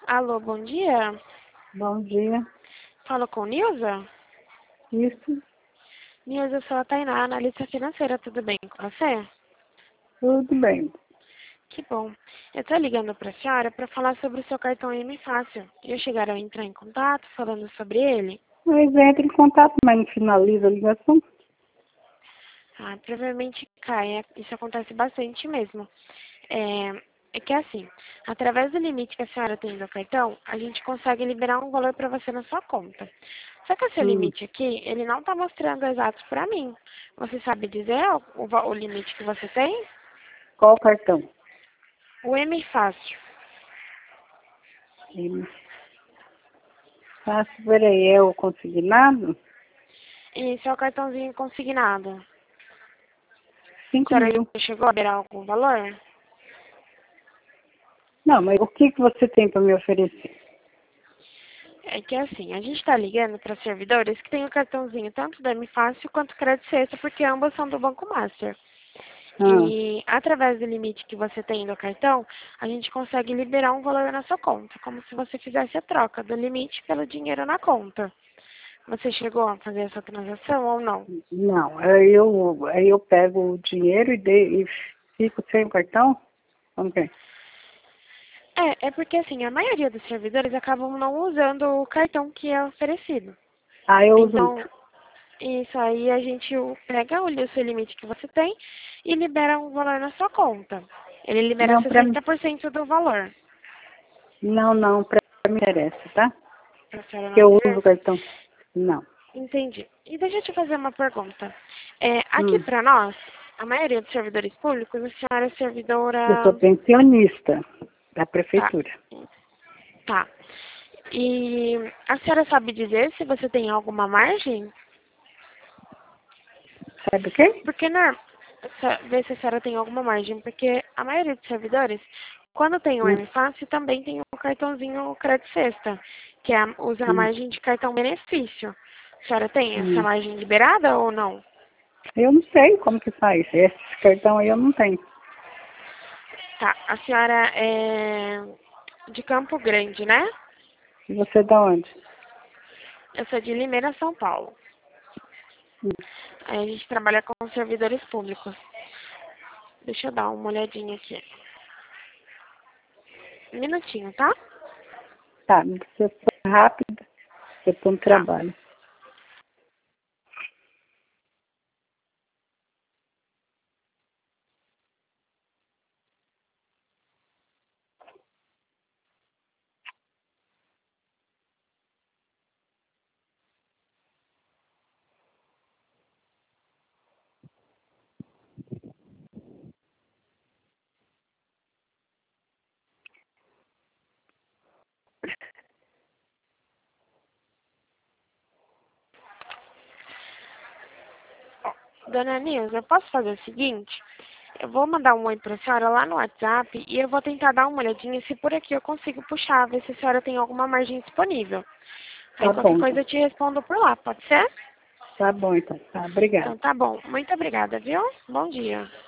Alô, bom dia. Bom dia. Falo com Nilza? Isso, Nilza, eu sou a Tainá, analista financeira, tudo bem com você? tudo bem. Que bom. Eu tô ligando pra senhora pra falar sobre o seu cartão M Fácil. Já chegaram a entrar em contato falando sobre ele? Mas entra em contato, mas não finaliza a ligação. Ah, provavelmente cai. Isso acontece bastante mesmo. É que assim, através do limite que a senhora tem do cartão, a gente consegue liberar um valor para você na sua conta. Só que esse Hum, limite aqui, ele não está mostrando exato para mim. Você sabe dizer o limite que você tem? Qual cartão? O M Fácil. Ele fácil, peraí, é o consignado? E seu cartãozinho consignado. A 5 senhora mil. já chegou a liberar algum valor? Não, mas o que você tem para me oferecer? É que assim, a gente está ligando para servidores que têm o cartãozinho tanto do M Fácil quanto Crédito Sexta, porque ambos são do Banco Master. Ah, E através do limite que você tem no cartão, a gente consegue liberar um valor na sua conta, como se você fizesse a troca do limite pelo dinheiro na conta. Você chegou a fazer essa transação ou não? não, aí eu pego o dinheiro e fico sem o cartão? Como que é? É porque assim, a maioria dos servidores acabam não usando o cartão que é oferecido. Ah, eu uso Então, muito. isso aí a gente pega o seu limite que você tem e libera um valor na sua conta. Ele libera Não, 60% do valor. não, para mim interessa, tá? Pra senhora Que não eu uso o interessa? cartão. Não. Entendi. E deixa eu te fazer uma pergunta. Aqui Hum, para nós, a maioria dos servidores públicos, a senhora é eu sou servidora. pensionista da Tá, prefeitura. tá. E a senhora sabe dizer se você tem alguma margem? Sabe o quê? Porque, não, ver se a senhora tem alguma margem, porque a maioria dos servidores, quando tem o Hum, M Fácil, também tem o cartãozinho Crédito Sexta, que usa a hum, margem de cartão benefício. A senhora tem essa hum. margem liberada ou não? Eu não sei como que faz. Esse cartão aí eu não tenho. Tá, a senhora é de Campo Grande, né? E você da onde? Eu sou de Limeira, São Paulo. Hum, Aí a gente trabalha com servidores públicos. Deixa eu dar uma olhadinha aqui. Um minutinho, tá? Tá, não precisa ser rápido. Eu estou no Tá. trabalho. Dona Nilza, eu posso fazer o seguinte? Eu vou mandar um oi pra senhora lá no WhatsApp e eu vou tentar dar uma olhadinha se por aqui eu consigo puxar, ver se a senhora tem alguma margem disponível. Aí Tá qualquer bom, coisa então. eu te respondo por lá, pode ser? Tá bom, então. Tá, obrigada. Então tá bom. Muito obrigada, viu? Bom dia.